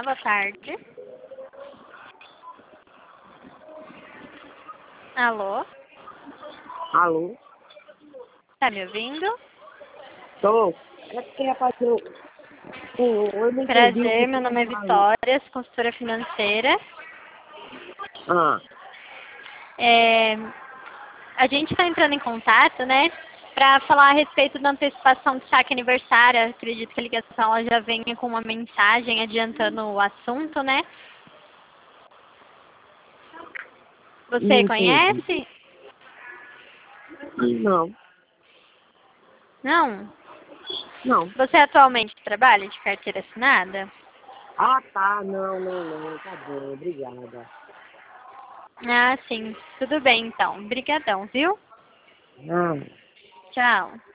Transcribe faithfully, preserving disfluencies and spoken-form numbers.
boa tarde. Alô? Alô? Tá me ouvindo? Tô. É porque, rapaz, eu, eu, eu não entendi o Prazer, que meu você nome é falou. Vitória, sou consultora financeira. Ah, É, a gente está entrando em contato, né, para falar a respeito da antecipação do saque aniversário. Acredito que a ligação ela já venha com uma mensagem adiantando o assunto, né? não Você entendi. conhece? Não, Não? não. Você atualmente trabalha de carteira assinada? Ah, tá. Não, não, não. Tá bom. Obrigada. Ah, sim. Tudo bem, então. Obrigadão, viu? Não. Tchau.